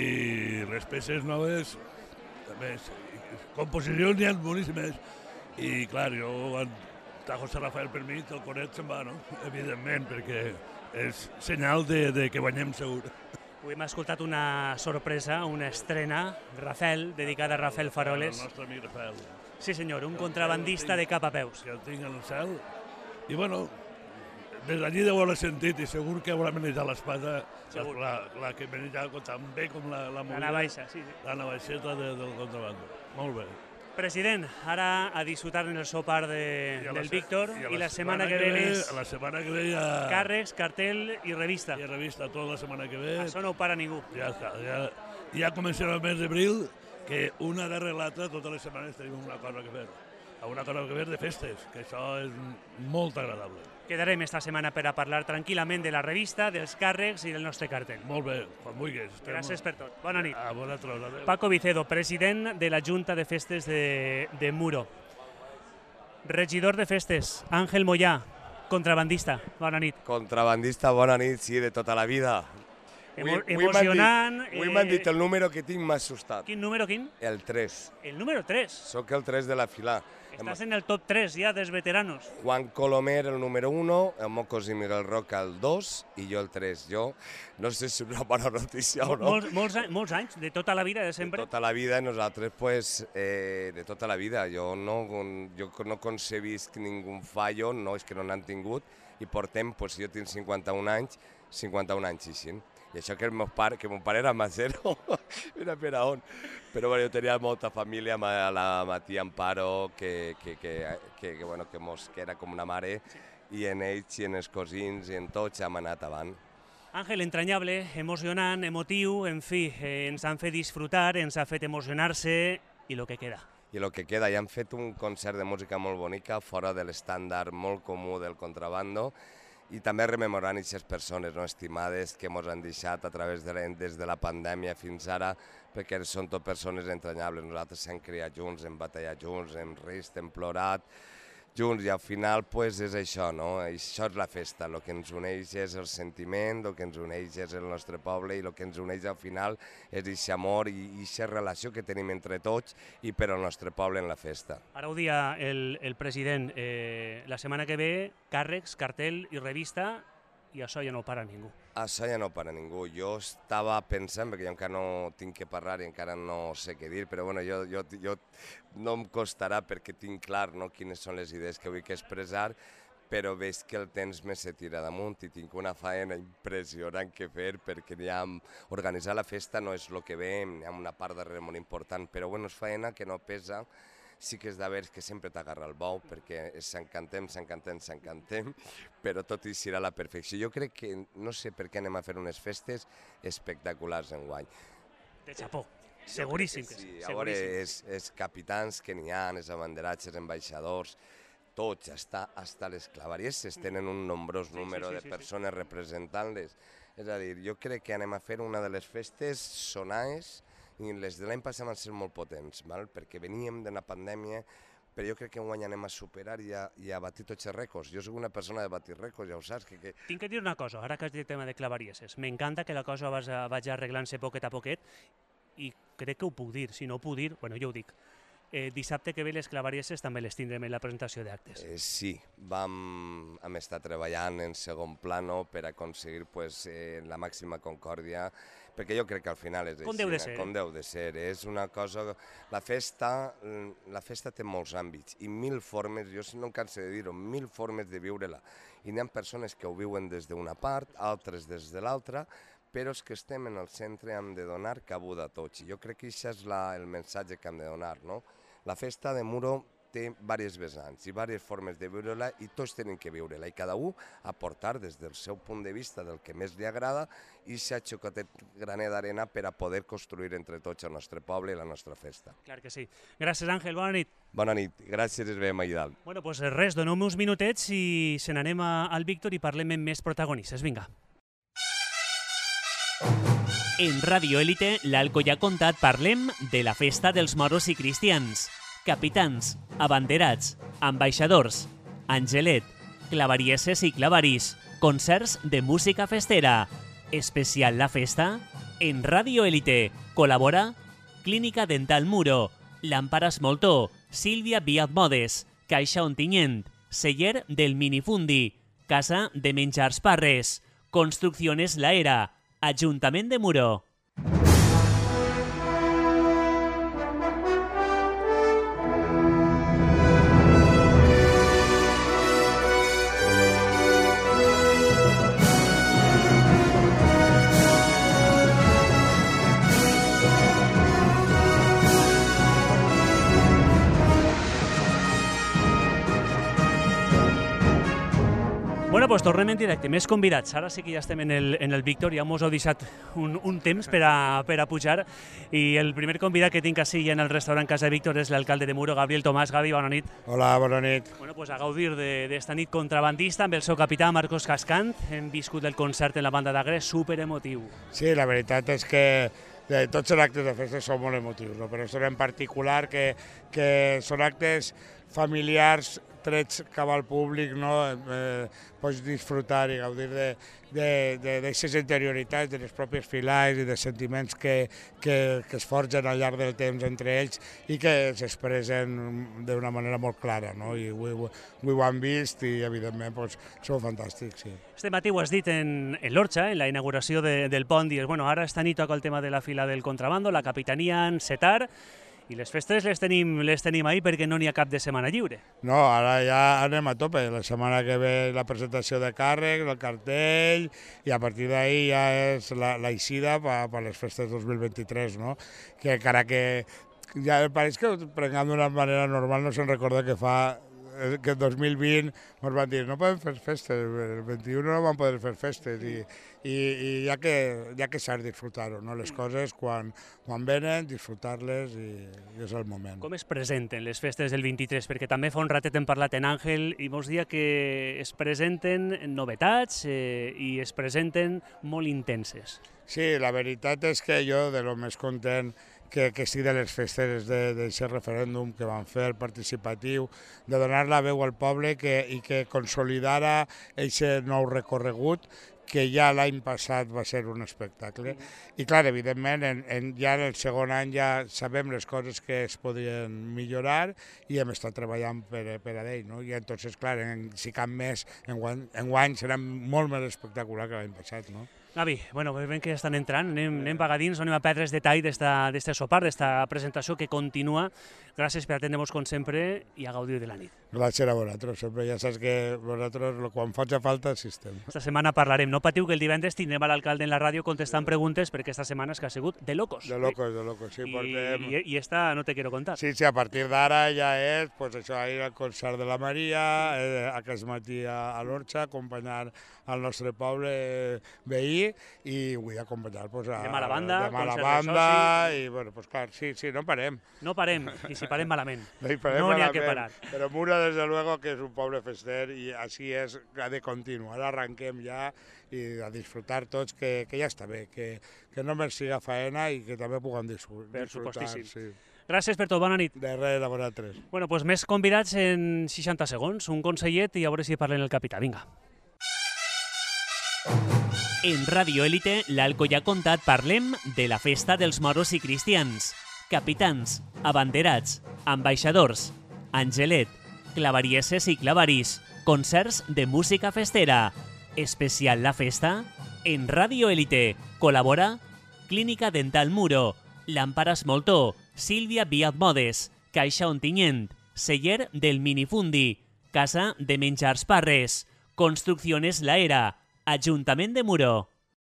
I les peces noves, també, composicions n'hi ha boníssimes. I clar, jo, quan està José Rafael per mig, el coret se'n va, no? Evidentment, perquè és senyal de, de que guanyem segur. Avui hem escoltat una sorpresa, una estrena, Rafael, dedicada a Rafael Faroles. El nostre amic Rafael. Sí senyor, un contrabandista de cap a peus. Que el tinc en el cel. I bueno, des d'allí deu haver sentit i segur que haurà manejat l'espasa, la, la que manejava tan bé com la, la movida. La navaixa, sí. sí. La navaixeta de, del contrabando. Molt bé. President, ara a disfrutar en el sopar de, la, del Víctor i, i la setmana que ve és la setmana que ve ja... càrrecs, cartel i revista. I revista tota la setmana que ve. Això no ho para ningú. Ja està, ja, ja comencem el mes d'abril, que una darrere l'altra totes les setmanes tenim una cosa que fer. Una cosa que fer de festes, que això és molt agradable. Quedarem esta setmana per a parlar tranquil·lament de la revista, dels càrrecs i del nostre cartel. Molt bé, quan vulguis. Gràcies per tot. Bona nit. A vosaltres. Adéu. Paco Vicedo, president de la Junta de Festes de, de Muro. Regidor de Festes, Àngel Moyà, contrabandista. Bona nit. Contrabandista, bona nit, sí, de tota la vida. Emo emocionant. Avui m'han dit el número que tinc, m'ha assustat. Quin número, quin? El tres. El número tres? Soc el tres de la fila. Estàs en el top tres ja dels veteranos. Juan Colomer el número uno, el Mocos i Miguel Roca el dos i jo el tres. Jo no sé si és una bona notícia o no. Molts, molts, molts anys, de tota la vida, de sempre? De tota la vida, nosaltres, pues, eh, de tota la vida. Jo no, jo no concebisc ningú fallo, no és que no n'han tingut, i portem, pues, jo tinc cinquanta-un anys, cinquanta-un anys i així. I això que el meu pare, que mon pare era macero, era per a on. Però bueno, jo tenia molta família, la Matia Amparo, que, que, que, que, que, bueno, que, mos, que era com una mare, sí. I en ells, i en els cosins, i en tots hem anat avant. Àngel, entranyable, emocionant, emotiu, en fi, eh, ens han fet disfrutar, ens ha fet emocionar-se, i el que queda. I el que queda, ja hem fet un concert de música molt bonica, fora de l'estàndard molt comú del contrabando, i també rememorant aquestes persones no estimades que ens han deixat a través de la, des de la pandèmia fins ara, perquè són tot persones entranyables. Nosaltres hem criat junts, hem batallat junts, hem rist, hem plorat junts, i al final pues, és això, no? Això és la festa, el que ens uneix és el sentiment, el que ens uneix és el nostre poble, i el que ens uneix al final és aquest amor i aquesta relació que tenim entre tots i per al nostre poble en la festa. Ara ho dia el, el president, eh, la setmana que ve, càrrecs, cartel i revista, i això ja no para ningú. Això ja no para ningú. Jo estava pensant, perquè jo encara no tinc que parlar i encara no sé què dir, però bueno, jo, jo, jo no em costarà perquè tinc clar no, quines són les idees que vull expressar, però veig que el temps me se tira damunt i tinc una faena impressionant que fer, perquè ja organitzar la festa no és el que ve, hi ha una part darrere molt important, però bueno, és faena que no pesa. Sí que és de veure que sempre t'agarra el bou, perquè s'encantem, s'encantem, s'encantem, però tot hi serà a la perfecció. Jo crec que no sé per què anem a fer unes festes espectaculars enguany. De xapó. Seguríssim que sí. A veure, els capitans que n'hi ha, els abanderats, els ambaixadors, tots, fins les claveries, tenen un nombrós número de persones representant-les. És a dir, jo crec que anem a fer una de les festes sonades i les de l'any passat van ser molt potents, perquè veníem d'una pandèmia, però jo crec que enguany anem a superar i a batir tots els rècords. Jo soc una persona de batir rècords, ja ho saps. Tinc que dir una cosa, ara que has dit el tema de clavarieses. M'encanta que la cosa vagi arreglant-se poquet a poquet i crec que ho puc dir. Si no ho puc dir, bueno, jo ho dic. Dissabte que ve les clavarieses també les tindrem en la presentació d'actes. Sí, vam estar treballant en segon plano per aconseguir la màxima concòrdia, perquè jo crec que al final és així. Com deu de ser. Com deu de ser. És una cosa... La festa té molts àmbits i mil formes, jo no em canso de dir-ho, mil formes de viure-la. I n'hi ha persones que ho viuen des d'una part, altres des de l'altra, però els que estem en el centre hem de donar cabuda a tots. I jo crec que això és el missatge que hem de donar, no? La festa de Muro té diverses vessants i diverses formes de viure-la i tots tenen que viure-la i cada un aportar des del seu punt de vista del que més li agrada i s'ha xocatet graner d'arena per a poder construir entre tots el nostre poble i la nostra festa. Clar que sí. Gràcies, Àngel. Bona nit. Bona nit. Gràcies, ens veiem allà dalt. Bueno, doncs res, doneu-me uns minutets i se n'anem al Víctor i parlem amb més protagonistes. Vinga. En Radio Élite, l'Alco ja ha contat, parlem de la festa dels moros i cristians. Capitans, abanderats, ambaixadors, Angelet, clavarieses i clavarís, concerts de música festera. Especial la festa? En Radio Élite. Col·labora Clínica Dental Muro, Làmpares Moltó, Sílvia Viat Modes, Caixa Ontinyent, Celler del Minifundi, Casa de Menjars Parres, Construcciones La Era, Ajuntament de Muro. Bueno, doncs tornem en directe, més convidats. Ara sí que ja estem en el, en el Víctor, ja mos heu deixat un, un temps per a, per a pujar i el primer convidat que tinc així en el restaurant Casa Víctor és l'alcalde de Muro, Gabriel Tomàs. Gavi, bona nit. Hola, bona nit. Bueno, doncs a gaudir d'esta nit contrabandista amb el seu capità Marcos Cascant. Hem viscut el concert en la banda d'Agres, superemotiu. Sí, la veritat és que de tots els actes de festa són molt emotius, no? Però això en particular que, que són actes familiars, trets cap al públic, no? Eh, pots disfrutar i gaudir d'aquestes interioritats, de les pròpies filars i de sentiments que, que, que es forgen al llarg del temps entre ells i que s'expressen d'una manera molt clara, no? I ho, ho, ho han vist i, evidentment, doncs, són fantàstics. Sí. Este matí ho has dit en, en l'Orxa, en la inauguració de, del pont, dius, bueno, ara esta nit toca el tema de la fila del contrabando, la capitania en Setar, i les festes les tenim, les tenim ahir perquè no n'hi ha cap de setmana lliure. No, ara ja anem a tope. La setmana que ve la presentació de càrrecs, el cartell, i a partir d'ahir ja és l'eixida per a les festes dos mil vint-i-tres, no? Que encara que ja pareix que prenguem d'una manera normal, no se'n recorda que fa que el dos mil vint ens van dir no podem fer festes, el vint-i-u no vam poder fer festes i, i, i ja que, ja que s'ha de disfrutar-ho, no? Les coses quan, quan venen, disfrutar-les i, i és el moment. Com es presenten les festes del vint-i-tres? Perquè també fa un ratet hem parlat en Àngel i mos dia que es presenten novetats eh, i es presenten molt intenses. Sí, la veritat és que jo de lo més content que, que estic de les festes d'aquest referèndum que van fer participatiu, de donar la veu al poble que, i que consolidara aquest nou recorregut que ja l'any passat va ser un espectacle. I clar, evidentment, en, en, ja en el segon any ja sabem les coses que es podien millorar i hem estat treballant per, per a d'ell, no? I entonces, clar, en, si cap més, enguany, enguany serà molt més espectacular que l'any passat, no? Gavi, bueno, veiem que ja estan entrant, anem, anem pagadins, no anem a perdre's detall d'este sopar, d'esta presentació que continua. Gràcies per atendre-nos com sempre i a gaudir de la nit. Gràcies a vosaltres, sempre ja saps que vosaltres, quan faci falta, assistem. Esta setmana parlarem. No patiu que el divendres tindrem a l'alcalde en la ràdio contestant preguntes perquè esta setmana és que ha sigut de locos. De locos, de locos, sí. I, portem... i, i esta no te quiero contar. Sí, sí, a partir d'ara ja és, pues això, ir al concert de la Maria, eh, aquest matí a, a l'Orxa, acompanyar al nostre poble veí i vull acompanyar pues, a, demà la banda, demà la concert de banda socis. i, bueno, pues clar, sí, sí, no parem. No parem, i si parem malament. No hi parem No n'hi ha malament, que parar. Però Mura, desde luego, que és un poble fester i així és, ha de continuar. Ara arrenquem ja i a disfrutar tots, que, que ja està bé, que, que només siga faena i que també puguem disfrutar. Per supostíssim. Sí. Gràcies per tot, bona nit. De res, a vosaltres. Bueno, pues més convidats en seixanta segons, un consellet i a veure si parlen el capità. Vinga. En Radio Élite, l'Alcoià Comtat, parlem de la festa dels moros i cristians. Capitans, abanderats, ambaixadors, angelet, clavarieses i clavaris, concerts de música festera. Especial la festa? En Radio Élite. Col·labora Clínica Dental Muro, Làmpares Moltó, Sílvia Viat Modes, Caixa Ontinyent, Celler del Minifundi, Casa de Menjars Parres, Construcciones La Era, Ajuntament de Muro.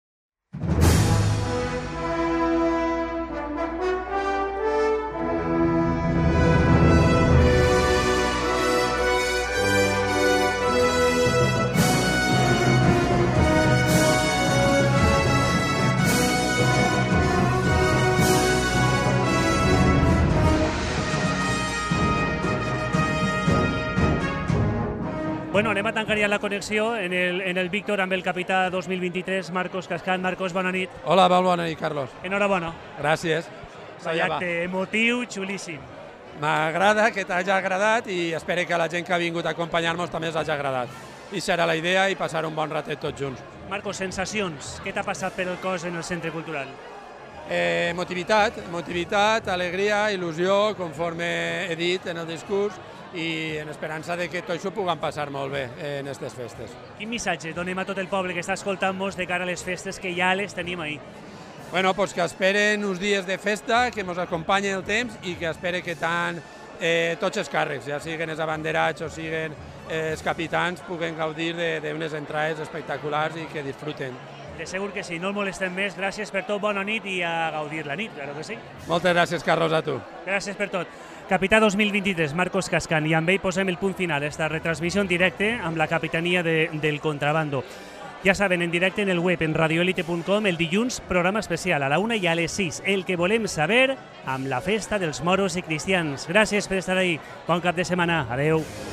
Bueno, anem a tancar ja la connexió en el, en el Víctor amb el capità dos mil vint-i-tres, Marcos Cascat. Marcos, bona nit. Hola, molt bona nit, Carlos. Enhorabona. Gràcies. Acte emotiu, xulíssim. M'agrada que t'hagi agradat i espero que la gent que ha vingut a acompanyar-nos també us hagi agradat. I serà la idea i passar un bon ratet tots junts. Marcos, sensacions. Què t'ha passat per el cos en el centre cultural? Eh, emotivitat, emotivitat, alegria, il·lusió, conforme he dit en el discurs, i en esperança de que tot això ho puguem passar molt bé en aquestes festes. Quin missatge donem a tot el poble que està escoltant-nos de cara a les festes que ja les tenim ahir? Bueno, pues que esperen uns dies de festa, que ens acompanyi el temps i que espere que tant eh, tots els càrrecs, ja siguin els abanderats o siguin eh, els capitans, puguen gaudir d'unes entrades espectaculars i que disfruten. De segur que sí, no el molestem més. Gràcies per tot, bona nit i a gaudir la nit, claro que sí. Moltes gràcies, Carlos, a tu. Gràcies per tot. Capità dos mil vint-i-tres, Marcos Cascan, i amb ell posem el punt final a esta retransmissió en directe amb la capitania de, del contrabando. Ja saben, en directe en el web, en radioelite punt com, el dilluns, programa especial a la una i a les sis. El que volem saber amb la festa dels moros i cristians. Gràcies per estar ahí. Bon cap de setmana. Adeu.